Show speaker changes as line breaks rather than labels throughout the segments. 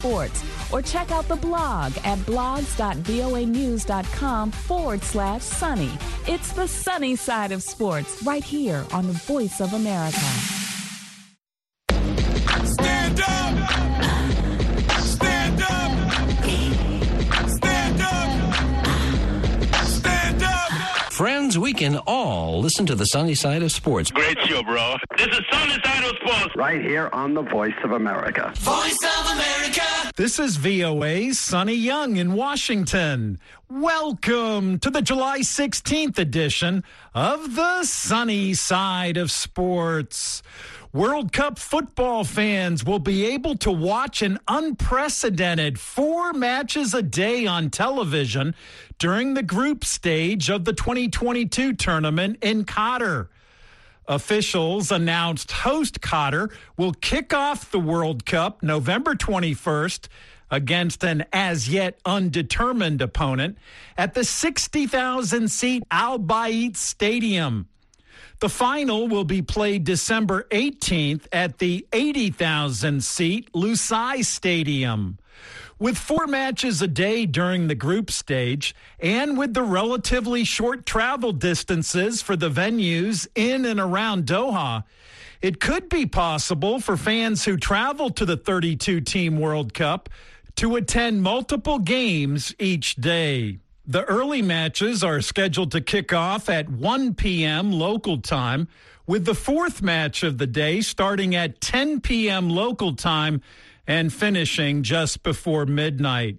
sports, or check out the blog at blogs.voanews.com/sunny. It's the sunny side of sports right here on the Voice of America.
Stand up! Stand up! Stand up! Stand up!
Friends, we can all listen to the sunny side of sports.
Great show, bro. This is Sunny Side of Sports.
Right here on the Voice of America.
Voice of America!
This is VOA's Sonny Young in Washington. Welcome to the July 16th edition of the Sunny Side of Sports. World Cup football fans will be able to watch an unprecedented 4 matches a day on television during the group stage of the 2022 tournament in Qatar. Officials announced host Qatar will kick off the World Cup November 21st against an as-yet undetermined opponent at the 60,000-seat Al Bayt Stadium. The final will be played December 18th at the 80,000-seat Lusail Stadium. With 4 matches a day during the group stage, and with the relatively short travel distances for the venues in and around Doha, it could be possible for fans who travel to the 32-team World Cup to attend multiple games each day. The early matches are scheduled to kick off at 1 p.m. local time, with the 4th match of the day starting at 10 p.m. local time and finishing just before midnight.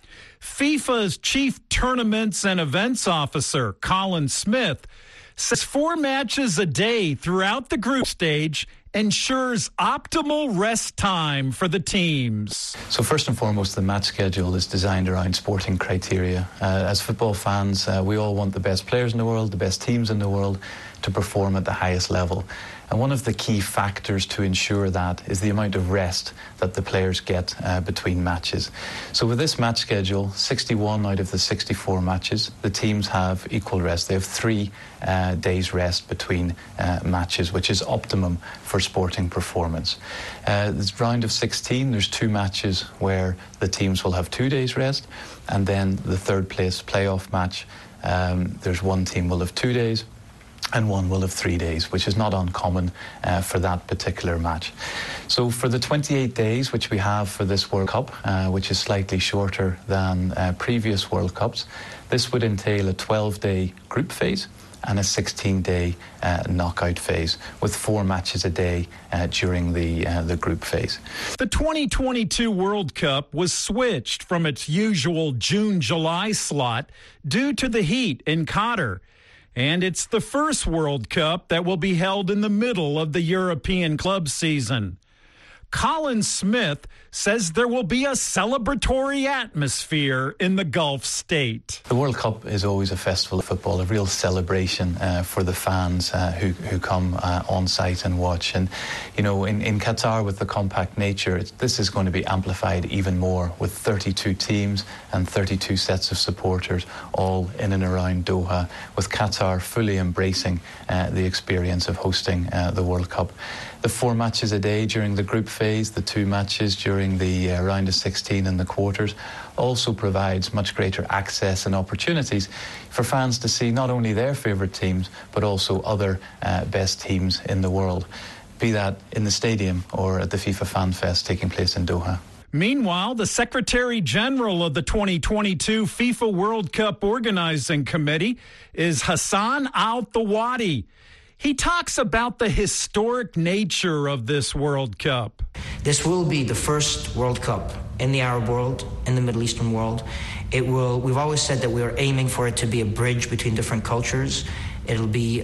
FIFA's chief tournaments and events officer, Colin Smith, says 4 matches a day throughout the group stage ensures optimal rest time for the teams.
So first and foremost, the match schedule is designed around sporting criteria. As football fans, we all want the best players in the world, the best teams in the world to perform at the highest level. And one of the key factors to ensure that is the amount of rest that the players get between matches. So with this match schedule, 61 out of the 64 matches, the teams have equal rest. They have 3 days rest between matches, which is optimum for sporting performance. This round of 16, there's 2 matches where the teams will have 2 days rest, and then the third place playoff match, there's 1 team will have 2 days, and 1 will have 3 days, which is not uncommon for that particular match. So for the 28 days which we have for this World Cup, which is slightly shorter than previous World Cups, this would entail a 12-day group phase and a 16-day knockout phase, with 4 matches a day during the group phase.
The 2022 World Cup was switched from its usual June-July slot due to the heat in Qatar. And it's the first World Cup that will be held in the middle of the European club season. Colin Smith says there will be a celebratory atmosphere in the Gulf state.
The World Cup is always a festival of football, a real celebration for the fans who come on site and watch. And, you know, in Qatar, with the compact nature, this is going to be amplified even more with 32 teams and 32 sets of supporters all in and around Doha, with Qatar fully embracing the experience of hosting the World Cup. The 4 matches a day during the group phase, the 2 matches during the round of 16 and the quarters, also provides much greater access and opportunities for fans to see not only their favourite teams, but also other best teams in the world, be that in the stadium or at the FIFA Fan Fest taking place in Doha.
Meanwhile, the Secretary General of the 2022 FIFA World Cup Organizing Committee is Hassan Al-Thawadi. He talks about the historic nature of this World Cup.
This will be the first World Cup in the Arab world, in the Middle Eastern world. We've always said that we are aiming for it to be a bridge between different cultures. It'll be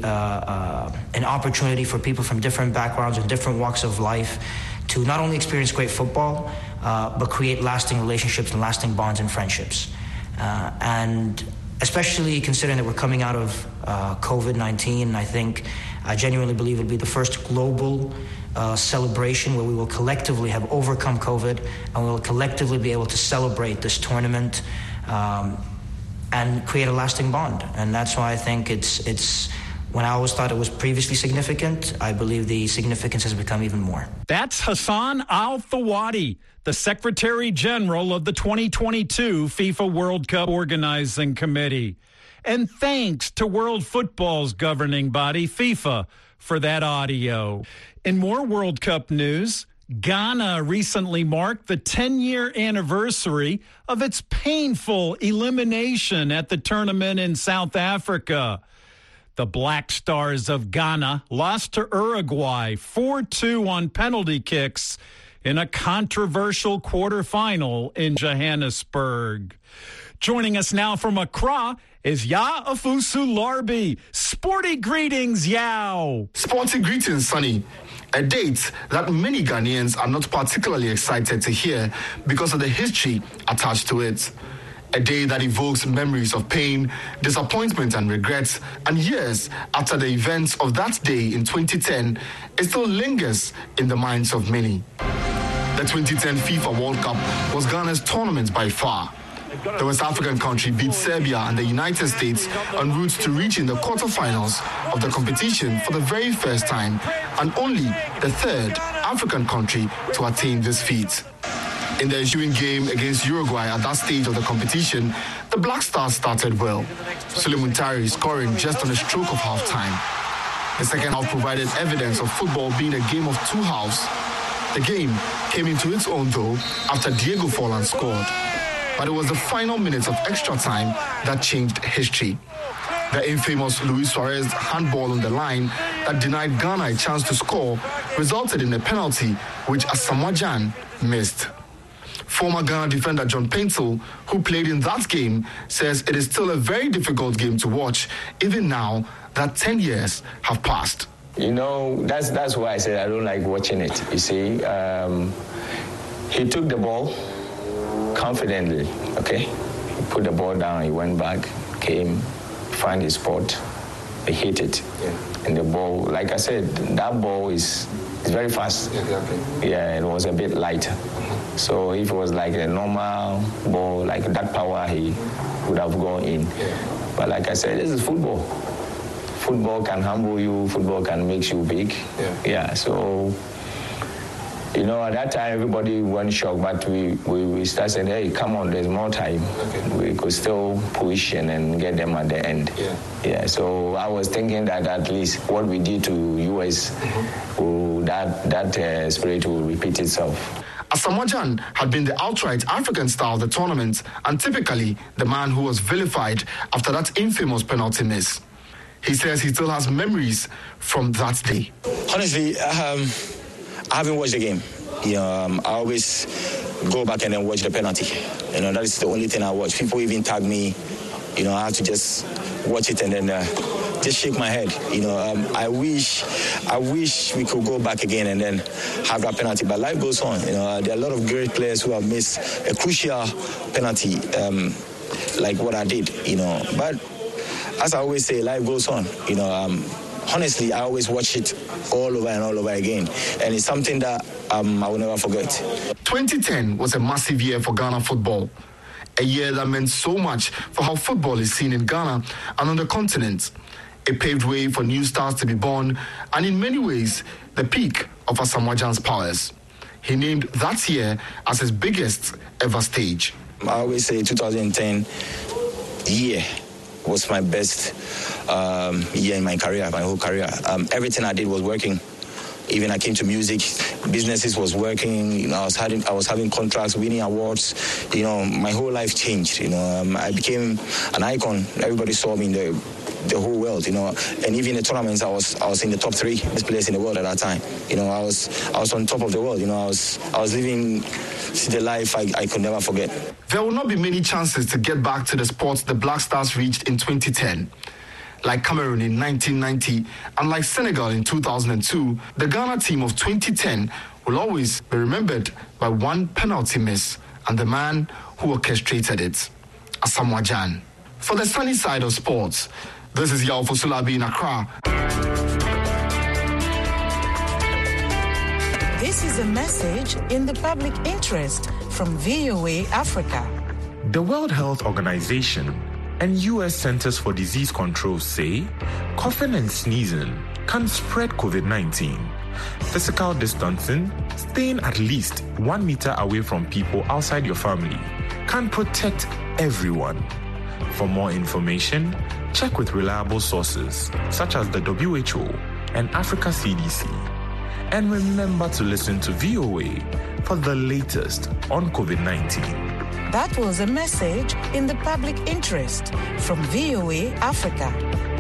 an opportunity for people from different backgrounds and different walks of life to not only experience great football, but create lasting relationships and lasting bonds and friendships. And especially considering that we're coming out of COVID-19, I genuinely believe it'll be the first global celebration where we will collectively have overcome COVID and we will collectively be able to celebrate this tournament and create a lasting bond. And that's why I think it's When I always thought it was previously significant, I believe the significance has become even more.
That's Hassan Al-Thawadi, the Secretary General of the 2022 FIFA World Cup Organizing Committee. And thanks to World Football's governing body, FIFA, for that audio. In more World Cup news, Ghana recently marked the 10-year anniversary of its painful elimination at the tournament in South Africa. The Black Stars of Ghana lost to Uruguay 4-2 on penalty kicks in a controversial quarterfinal in Johannesburg. Joining us now from Accra is Yaa Afusu-Larbi. Sporty greetings, Yao.
Sporty greetings, Sonny. A date that many Ghanaians are not particularly excited to hear because of the history attached to it. A day that evokes memories of pain, disappointment and regrets, and years after the events of that day in 2010, it still lingers in the minds of many. The 2010 FIFA World Cup was Ghana's tournament by far. The West African country beat Serbia and the United States en route to reaching the quarterfinals of the competition for the very first time, and only the third African country to attain this feat. In the ensuing game against Uruguay at that stage of the competition, the Black Stars started well, Sulley Muntari scoring just on a stroke of half-time. The second half provided evidence of football being a game of two halves. The game came into its own, though, after Diego Forlan scored. But it was the final minutes of extra time that changed history. The infamous Luis Suarez handball on the line that denied Ghana a chance to score resulted in a penalty which Asamoah Gyan missed. Former Ghana defender John Paintel, who played in that game, says it is still a very difficult game to watch, even now that 10 years have passed.
You know, that's why I said I don't like watching it. You see, he took the ball confidently, okay? He put the ball down, he went back, came, found his spot, he hit it. Yeah. And the ball, like I said, that ball is very fast. Yeah, exactly. Yeah, it was a bit lighter. So if it was like a normal ball, like that power, he would have gone in. Yeah. But like I said, this is football. Football can humble you, football can make you big. Yeah, so, you know, at that time, everybody went shocked, but we started saying, hey, come on, there's more time. Okay. We could still push and then get them at the end. Yeah, so I was thinking that at least what we did to U.S., that spirit will repeat itself.
Asamoah Gyan had been the outright African star of the tournament and typically the man who was vilified after that infamous penalty miss. He says he still has memories from that day.
Honestly, I haven't watched the game. You know, I always go back and then watch the penalty. You know, that is the only thing I watch. People even tag me. You know, I have to just watch it and then just shake my head. You know, I wish we could go back again and then have that penalty. But life goes on. You know, there are a lot of great players who have missed a crucial penalty, like what I did. You know, but as I always say, life goes on. You know, honestly, I always watch it all over and all over again. And it's something that I will never forget.
2010 was a massive year for Ghana football. A year that meant so much for how football is seen in Ghana and on the continent. It paved way for new stars to be born, and in many ways, the peak of Asamoah Gyan's powers. He named that year as his biggest ever stage.
I always say 2010 year was my best year in my career, my whole career. Everything I did was working. Even I came to music, businesses was working. You know, I was having contracts, winning awards. You know, my whole life changed. You know, I became an icon. Everybody saw me in the whole world. You know, and even in the tournaments, I was in the top 3 best players in the world at that time. You know, I was on top of the world. You know, I was living the life I could never forget.
There will not be many chances to get back to the spots the Black Stars reached in 2010. Like Cameroon in 1990 and like Senegal in 2002, the Ghana team of 2010 will always be remembered by one penalty miss and the man who orchestrated it, Asamoah Gyan. For the sunny side of sports, this is Yaa Afusu-Larbi in Accra.
This is a message in the public interest from VOA Africa.
The World Health Organization And U.S. Centers for Disease Control say coughing and sneezing can spread COVID-19. Physical distancing, staying at least 1 meter away from people outside your family, can protect everyone. For more information, check with reliable sources such as the WHO and Africa CDC. And remember to listen to VOA for the latest on COVID-19.
That was a message in the public interest from VOA Africa.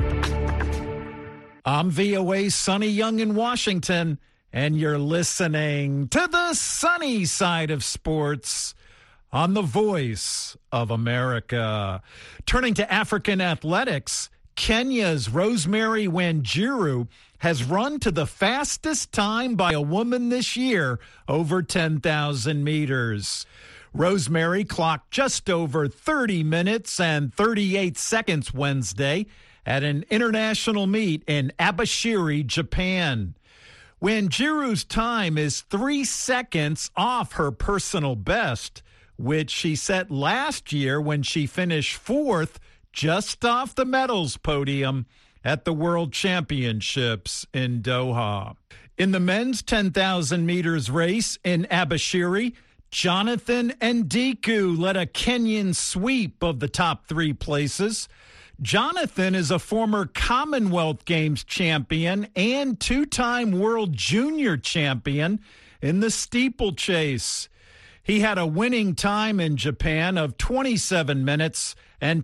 I'm VOA's Sonny Young in Washington, and you're listening to the sunny side of sports on the Voice of America. Turning to African athletics, Kenya's Rosemary Wanjiru has run to the fastest time by a woman this year, over 10,000 meters. Rosemary clocked just over 30 minutes and 38 seconds Wednesday at an international meet in Abashiri, Japan. Wanjiru's time is 3 seconds off her personal best, which she set last year when she finished fourth just off the medals podium at the World Championships in Doha. In the men's 10,000 meters race in Abashiri, Jonathan Ndiku led a Kenyan sweep of the top 3 places. Jonathan is a former Commonwealth Games champion and 2-time World Junior champion in the steeplechase. He had a winning time in Japan of 27 minutes and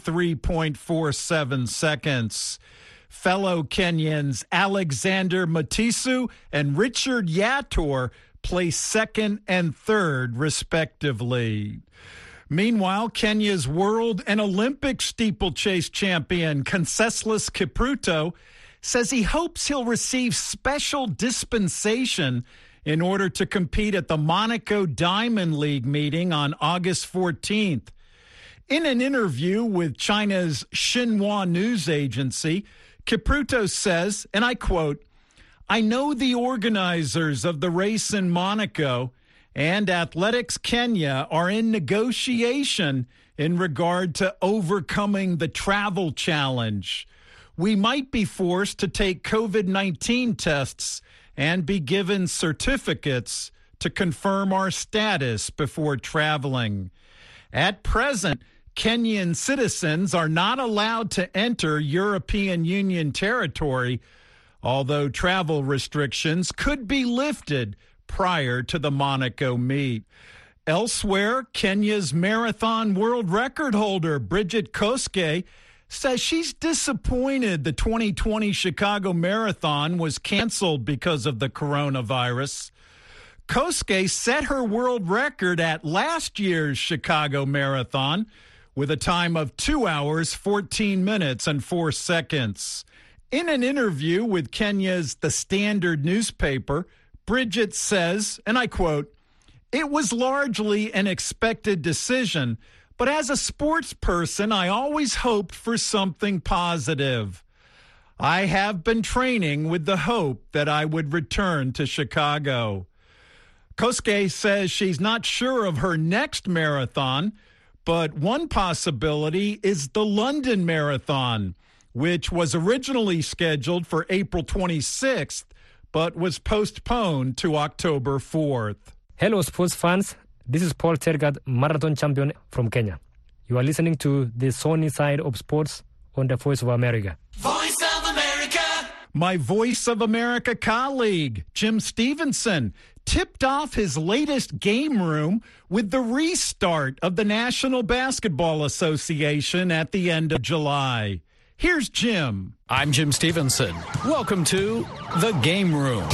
23.47 seconds. Fellow Kenyans Alexander Matisu and Richard Yator placed second and third, respectively. Meanwhile, Kenya's world and Olympic steeplechase champion Conseslus Kipruto says he hopes he'll receive special dispensation in order to compete at the Monaco Diamond League meeting on August 14th. In an interview with China's Xinhua news agency, Kipruto says, and I quote, "I know the organizers of the race in Monaco and Athletics Kenya are in negotiation in regard to overcoming the travel challenge. We might be forced to take COVID-19 tests and be given certificates to confirm our status before traveling. At present, Kenyan citizens are not allowed to enter European Union territory, although travel restrictions could be lifted prior to the Monaco meet." Elsewhere, Kenya's marathon world record holder Bridget Koske says she's disappointed the 2020 Chicago Marathon was canceled because of the coronavirus. Koske set her world record at last year's Chicago Marathon with a time of 2 hours, 14 minutes, and 4 seconds. In an interview with Kenya's The Standard newspaper, Bridget says, and I quote, "It was largely an expected decision, but as a sports person, I always hoped for something positive. I have been training with the hope that I would return to Chicago." Koske says she's not sure of her next marathon, but one possibility is the London Marathon, which was originally scheduled for April 26th, but was postponed to October 4th.
Hello, sports fans. This is Paul Tergat, marathon champion from Kenya. You are listening to the sunny side of sports on the Voice of America.
Voice of America.
My Voice of America colleague, Jim Stevenson, tipped off his latest game room with the restart of the National Basketball Association at the end of July. Here's Jim.
I'm Jim Stevenson. Welcome to The Game Room.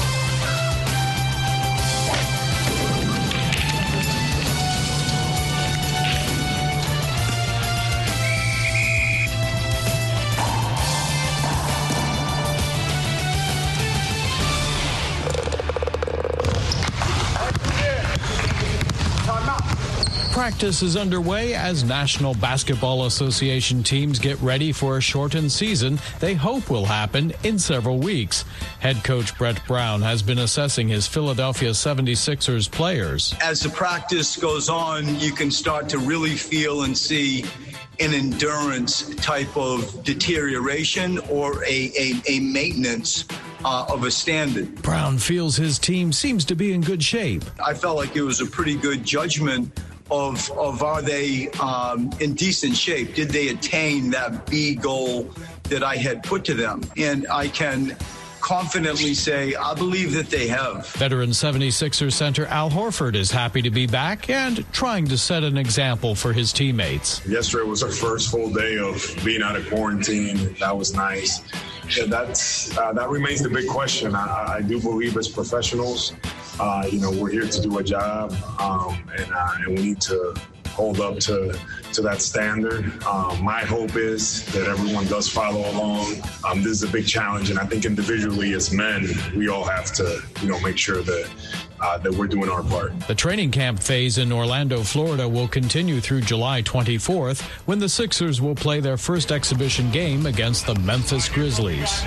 Practice is underway as National Basketball Association teams get ready for a shortened season they hope will happen in several weeks. Head coach Brett Brown has been assessing his Philadelphia 76ers players.
As the practice goes on, you can start to really feel and see an endurance type of deterioration or a maintenance of a standard.
Brown feels his team seems to be in good shape.
I felt like it was a pretty good judgment of are they in decent shape? Did they attain that B goal that I had put to them? And I can confidently say I believe that they have.
Veteran 76ers center Al Horford is happy to be back and trying to set an example for his teammates.
Yesterday was our first full day of being out of quarantine. That was nice. Yeah, that remains the big question. I do believe as professionals, we're here to do a job, and we need to hold up to that standard. My hope is that everyone does follow along. This is a big challenge, and I think individually as men, we all have to, make sure that we're doing our part.
The training camp phase in Orlando, Florida will continue through July 24th when the Sixers will play their first exhibition game against the Memphis Grizzlies.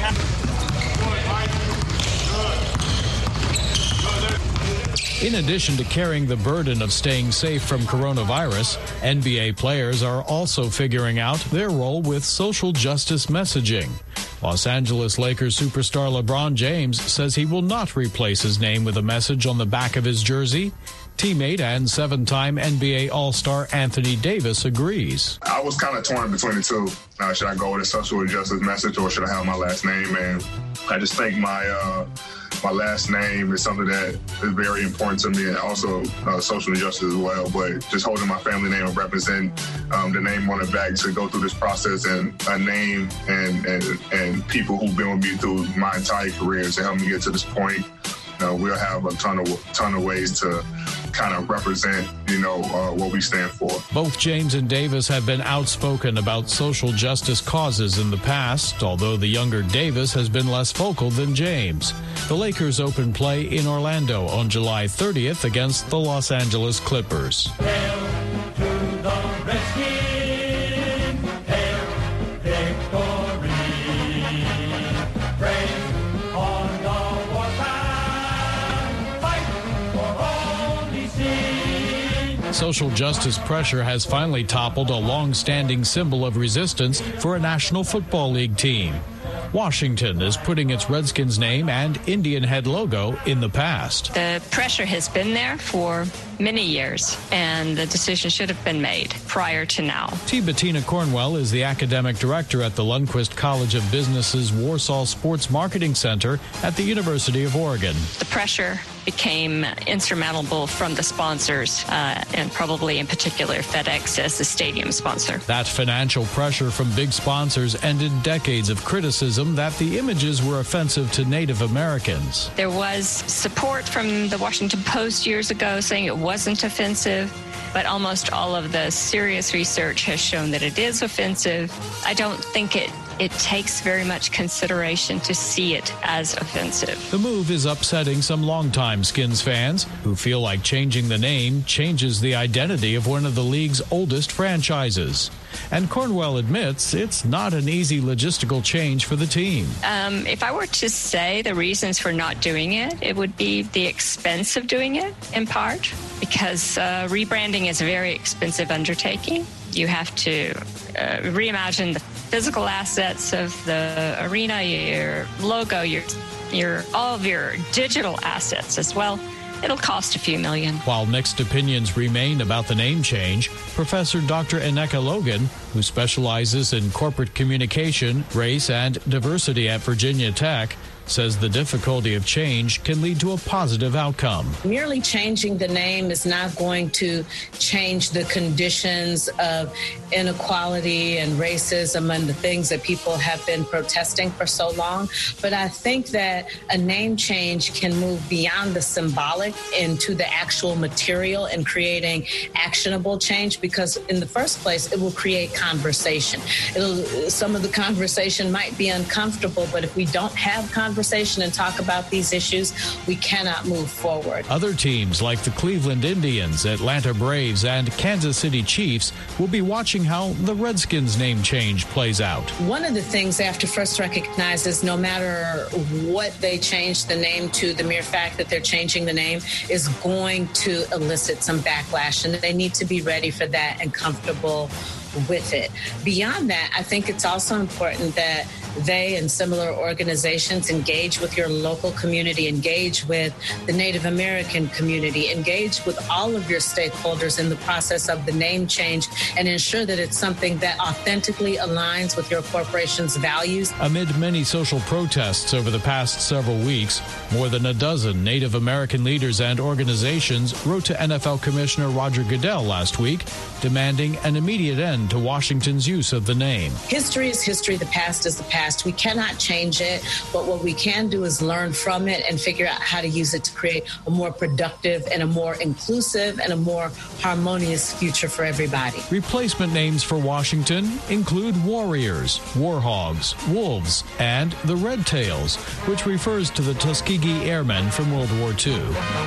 In addition to carrying the burden of staying safe from coronavirus, NBA players are also figuring out their role with social justice messaging. Los Angeles Lakers superstar LeBron James says he will not replace his name with a message on the back of his jersey. Teammate and seven-time NBA All-Star Anthony Davis agrees.
I was kind of torn between the two. Should I go with a social justice message or should I have my last name? And I just think my last name is something that is very important to me, and also social justice as well. But just holding my family name and representing the name on the back to go through this process, and a name and people who've been with me through my entire career to help me get to this point. We'll have a ton of ways to kind of represent, what we stand for.
Both James and Davis have been outspoken about social justice causes in the past, although the younger Davis has been less vocal than James. The Lakers open play in Orlando on July 30th against the Los Angeles Clippers.
Hail to the Redskins. Hail victory. Brave on the warpath. Fight for all we see.
Social justice pressure has finally toppled a long-standing symbol of resistance for a National Football League team. Washington is putting its Redskins name and Indian head logo in the past.
The pressure has been there for many years, and the decision should have been made prior to now.
T. Bettina Cornwell is the academic director at the Lundquist College of Business's Warsaw Sports Marketing Center at the University of Oregon.
The pressure became insurmountable from the sponsors, and probably in particular FedEx as the stadium sponsor.
That financial pressure from big sponsors ended decades of criticism that the images were offensive to Native Americans.
There was support from the Washington Post years ago saying it wasn't offensive, but almost all of the serious research has shown that it is offensive. I don't think it takes very much consideration to see it as offensive.
The move is upsetting some longtime Skins fans who feel like changing the name changes the identity of one of the league's oldest franchises. And Cornwell admits it's not an easy logistical change for the team.
If I were to say the reasons for not doing it, it would be the expense of doing it, in part, because rebranding is a very expensive undertaking. You have to reimagine the physical assets of the arena, your logo, your all of your digital assets as well. It'll cost a few million.
While mixed opinions remain about the name change, Professor Dr. Eneka Logan, who specializes in corporate communication, race, and diversity at Virginia Tech, says the difficulty of change can lead to a positive outcome.
Merely changing the name is not going to change the conditions of inequality and racism and the things that people have been protesting for so long. But I think that a name change can move beyond the symbolic into the actual material and creating actionable change, because in the first place, it will create conversation. Some of the conversation might be uncomfortable, but if we don't have conversation and talk about these issues, we cannot move forward.
Other teams like the Cleveland Indians, Atlanta Braves, and Kansas City Chiefs will be watching how the Redskins name change plays out.
One of the things they have to first recognize is no matter what they change the name to, the mere fact that they're changing the name is going to elicit some backlash, and they need to be ready for that and comfortable with it. Beyond that, I think it's also important that they and similar organizations engage with your local community, engage with the Native American community, engage with all of your stakeholders in the process of the name change, and ensure that it's something that authentically aligns with your corporation's values.
Amid many social protests over the past several weeks, more than a dozen Native American leaders and organizations wrote to NFL Commissioner Roger Goodell last week, demanding an immediate end to Washington's use of the name.
History is history. The past is the past. We cannot change it, but what we can do is learn from it and figure out how to use it to create a more productive and a more inclusive and a more harmonious future for everybody.
Replacement names for Washington include Warriors, Warhogs, Wolves, and the Red Tails, which refers to the Tuskegee Airmen from World War II.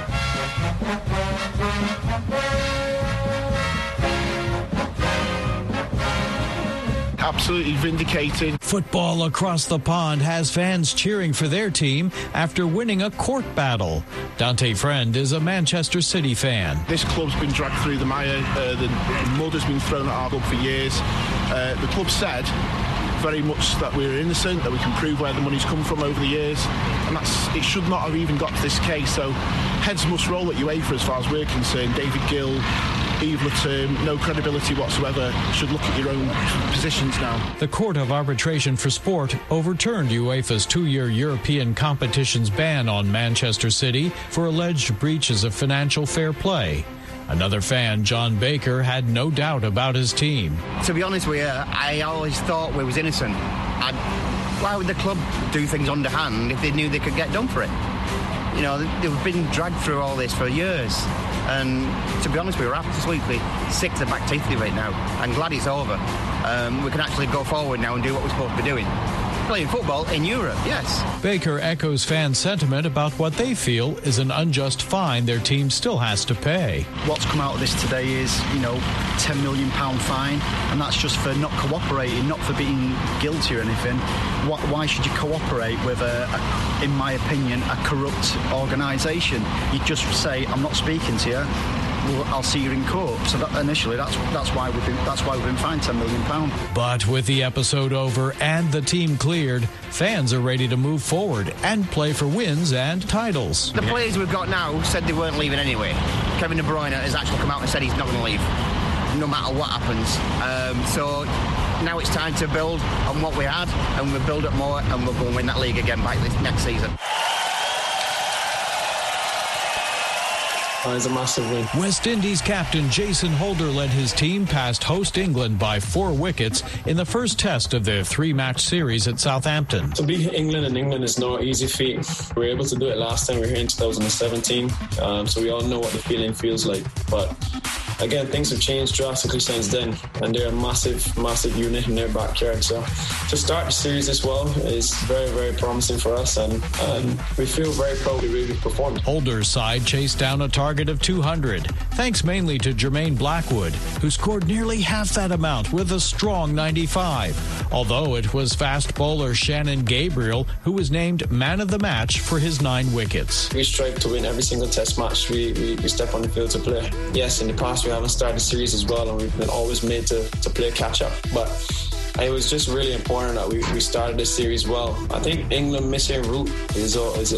Absolutely vindicated.
Football across the pond has fans cheering for their team after winning a court battle. Dante Friend is a Manchester City fan.
This club's been dragged through the mire. The mud has been thrown at our club for years. The club said very much that we're innocent, that we can prove where the money's come from over the years, and it should not have even got to this case. So heads must roll at UEFA as far as we're concerned. David Gill, Yves Leterme, no credibility whatsoever. Should look at your own positions now.
The Court of Arbitration for Sport overturned UEFA's 2-year European competitions ban on Manchester City for alleged breaches of financial fair play. Another fan, John Baker, had no doubt about his team.
To be honest with you, I always thought we was innocent. Why would the club do things underhand if they knew they could get done for it? You know, they've been dragged through all this for years. And to be honest, we were absolutely sick to the back teeth of it now. I'm glad it's over. We can actually go forward now and do what we're supposed to be doing. Playing football in Europe, yes.
Baker echoes fan sentiment about what they feel is an unjust fine their team still has to pay.
What's come out of this today is, £10 million fine, and that's just for not cooperating, not for being guilty or anything. Why should you cooperate with, in my opinion, a corrupt organisation? You just say, I'm not speaking to you. Well, I'll see you in court. So initially, that's why we've been fined £10 million.
But with the episode over and the team cleared, fans are ready to move forward and play for wins and titles.
The players we've got now said they weren't leaving anyway. Kevin De Bruyne has actually come out and said he's not going to leave, no matter what happens. So now it's time to build on what we had, and we'll build up more, and we'll go and win that league again back this next season.
It's a massive win.
West Indies captain Jason Holder led his team past host England by 4 wickets in the first test of their 3-match series at Southampton.
To beat England in England is no easy feat. We were able to do it last time we were here in 2017, so we all know what the feeling feels like. But again, things have changed drastically since then, and they're a massive, massive unit in their backyard. So to start the series as well is very, very promising for us, and we feel very proud we really performed.
Holder's side chased down a target of 200, thanks mainly to Jermaine Blackwood, who scored nearly half that amount with a strong 95, although it was fast bowler Shannon Gabriel who was named man of the match for his 9 wickets.
We strive to win every single test match we step on the field to play. Yes, in the past we haven't started the series as well, and we've been always made to play catch up, but it was just really important that we started this series well. I think England missing Root is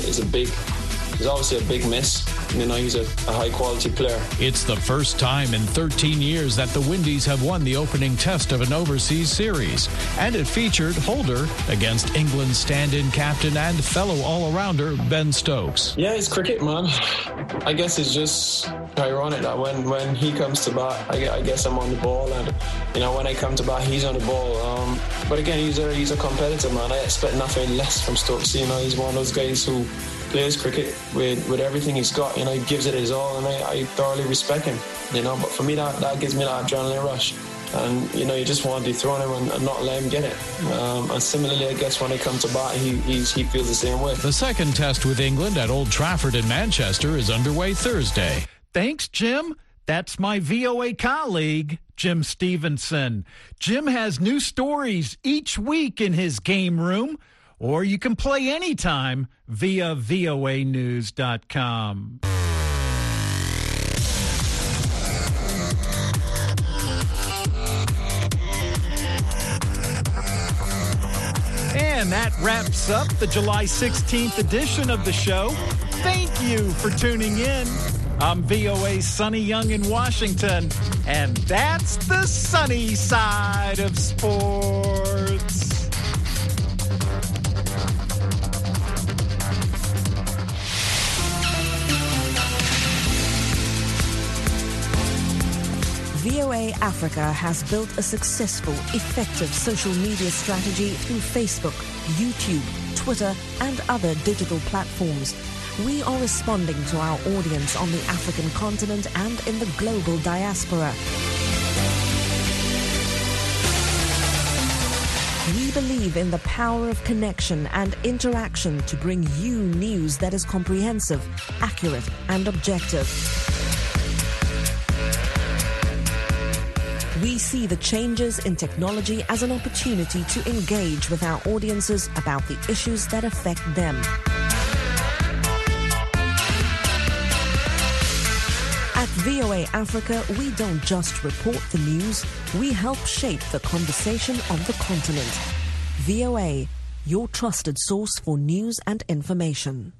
obviously a big miss. He's a high-quality player.
It's the first time in 13 years that the Windies have won the opening test of an overseas series, and it featured Holder against England's stand-in captain and fellow all-arounder Ben Stokes.
Yeah, it's cricket, man. I guess it's just ironic that when he comes to bat, I guess I'm on the ball, and when I come to bat, he's on the ball. But again, he's a competitor, man. I expect nothing less from Stokes. He's one of those guys who plays cricket with everything he's got. He gives it his all, and I thoroughly respect him. But for me, that gives me that adrenaline rush. And, you just want to dethrone him and not let him get it. And similarly, I guess when I come to bat, he feels the same way.
The second test with England at Old Trafford in Manchester is underway Thursday.
Thanks, Jim. That's my VOA colleague, Jim Stevenson. Jim has new stories each week in his game room, or you can play anytime via voanews.com. And that wraps up the July 16th edition of the show. Thank you for tuning in. I'm VOA's Sonny Young in Washington, and that's the sunny side of sports.
VOA Africa has built a successful, effective social media strategy through Facebook, YouTube, Twitter, and other digital platforms. We are responding to our audience on the African continent and in the global diaspora. We believe in the power of connection and interaction to bring you news that is comprehensive, accurate, and objective. We see the changes in technology as an opportunity to engage with our audiences about the issues that affect them. At VOA Africa, we don't just report the news, we help shape the conversation on the continent. VOA, your trusted source for news and information.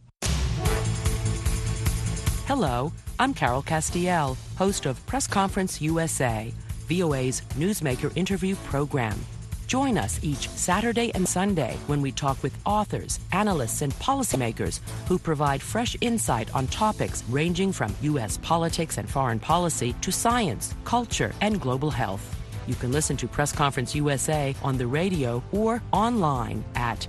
Hello, I'm Carol Castiel, host of Press Conference USA, VOA's Newsmaker interview program. Join us each Saturday and Sunday when we talk with authors, analysts, and policymakers who provide fresh insight on topics ranging from U.S. politics and foreign policy to science, culture, and global health. You can listen to Press Conference USA on the radio or online at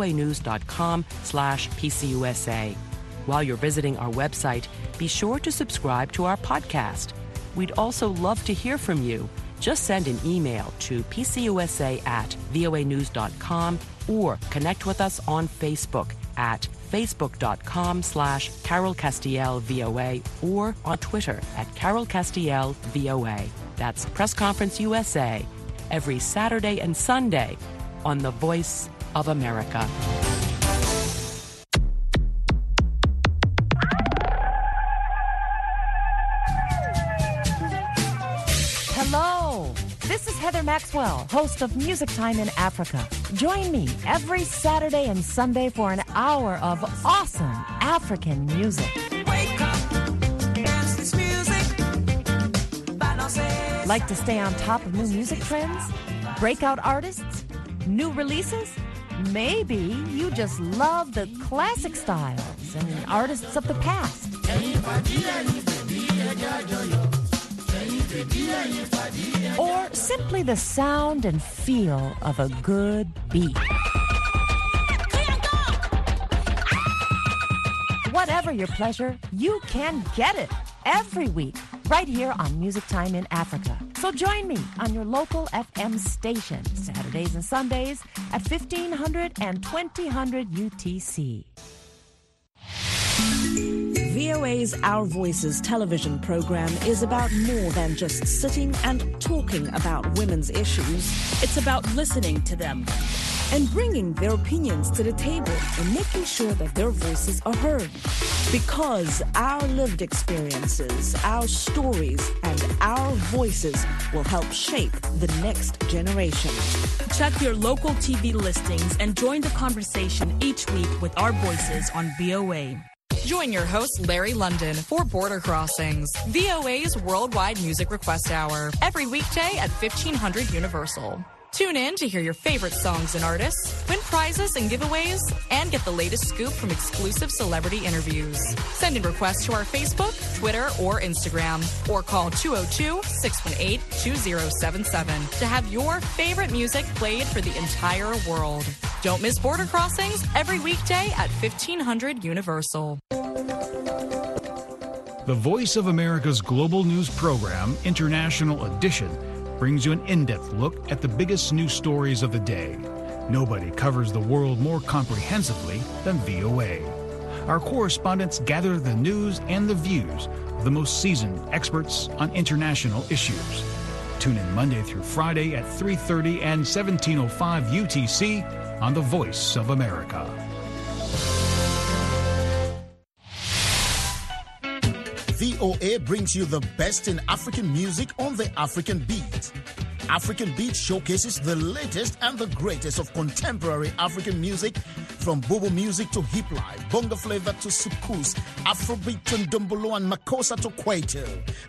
voanews.com/PCUSA. While you're visiting our website, be sure to subscribe to our podcast. We'd also love to hear from you. Just send an email to pcusa@voanews.com or connect with us on Facebook at facebook.com/CarolCastielVOA or on Twitter at CarolCastielVOA. That's Press Conference USA, every Saturday and Sunday on the Voice of America.
Hello, this is Heather Maxwell, host of Music Time in Africa. Join me every Saturday and Sunday for an hour of awesome African music.
Wake up, dance this music.
Like to stay on top of new music trends? Breakout artists? New releases? Maybe you just love the classic styles and artists of the past. Or simply the sound and feel of a good beat. Whatever your pleasure, you can get it every week right here on Music Time in Africa. So join me on your local FM station Saturdays and Sundays at 1500 and 2000 UTC.
VOA's Our Voices television program is about more than just sitting and talking about women's issues.
It's about listening to them
and bringing their opinions to the table and making sure that their voices are heard. Because our lived experiences, our stories, and our voices will help shape the next generation.
Check your local TV listings and join the conversation each week with our voices on VOA.
Join your host, Larry London, for Border Crossings, VOA's Worldwide Music Request Hour, every weekday at 1500 Universal. Tune in to hear your favorite songs and artists, win prizes and giveaways, and get the latest scoop from exclusive celebrity interviews. Send in requests to our Facebook, Twitter, or Instagram, or call 202-618-2077 to have your favorite music played for the entire world. Don't miss Border Crossings every weekday at 1500 Universal.
The Voice of America's global news program, International Edition, brings you an in-depth look at the biggest news stories of the day. Nobody covers the world more comprehensively than VOA. Our correspondents gather the news and the views of the most seasoned experts on international issues. Tune in Monday through Friday at 3:30 and 17:05 UTC on The Voice of America.
VOA brings you the best in African music on the African beat.
African Beat showcases the latest and the greatest of contemporary African music, from bobo music to hip life, bongo flavor to soukous, Afrobeat to ndombolo and makossa to kwaito.